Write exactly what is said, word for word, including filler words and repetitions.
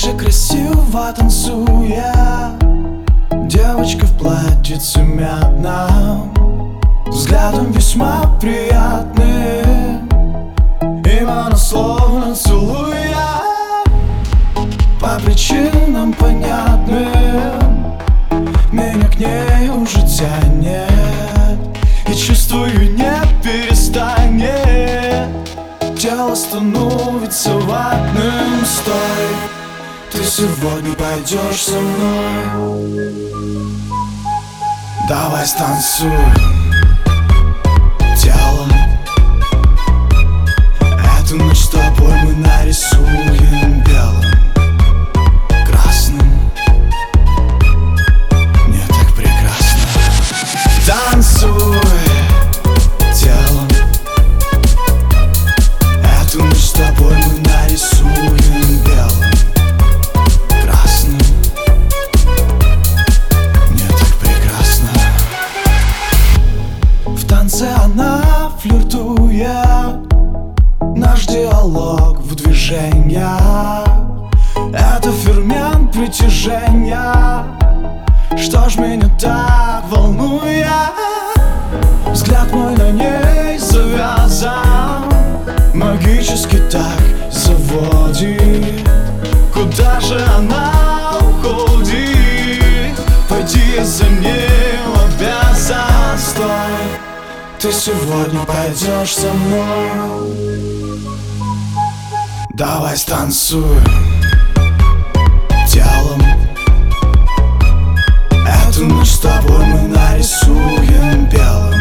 же красиво танцуя, девочка в платьице мятном, взглядом весьма приятным, им она словно целуя. По причинам понятным меня к ней уже тянет, и чувствую, не перестанет. Тело становится ватным. Стой, ты сегодня пойдешь со мной, давай станцуй телом. Эту ночь с тобой мы нарисуем белым, красным. Мне так прекрасно. Танцуй телом. Эту ночь с тобой мы нарисуем белым, красным. Мне так прекрасно. В танце она флиртует, наш диалог в движениях. Это фермент притяжения. Что ж меня так волнует? Взгляд мой на ней завязан, магически так заводит. Куда же она уходит? Пойди, я за ней обязан. Стой, ты сегодня пойдешь со мной, давай станцуй телом. Эту ночь с тобой мы нарисуем белым,